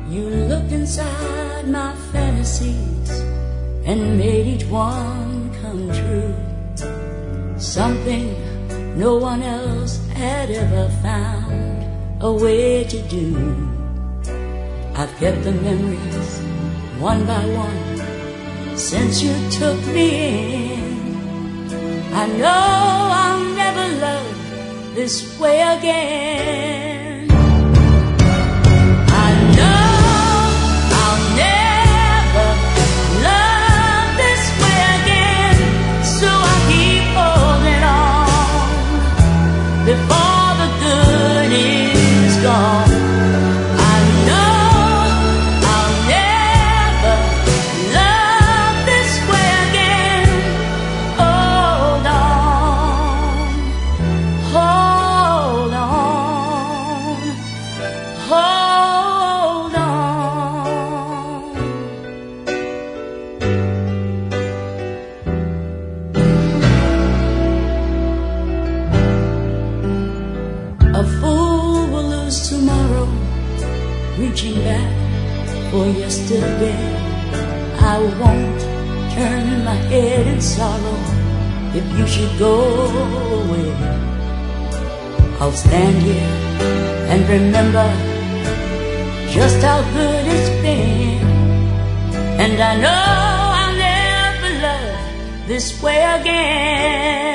You looked inside my fantasies and made each one come true. Something no one else had ever found a way to do. I've kept the memories one by one since you took me in. I know I'll never love this way again. I know I'll never love this way again, so I keep holding on before the good is gone. I know I'll never love this way again. Hold on, hold on, hold on. A fool will lose tomorrow, reaching back for yesterday. I won't turn my head in sorrow if you should go away. I'll stand here and remember just how good it's been, and I know I'll never love this way again.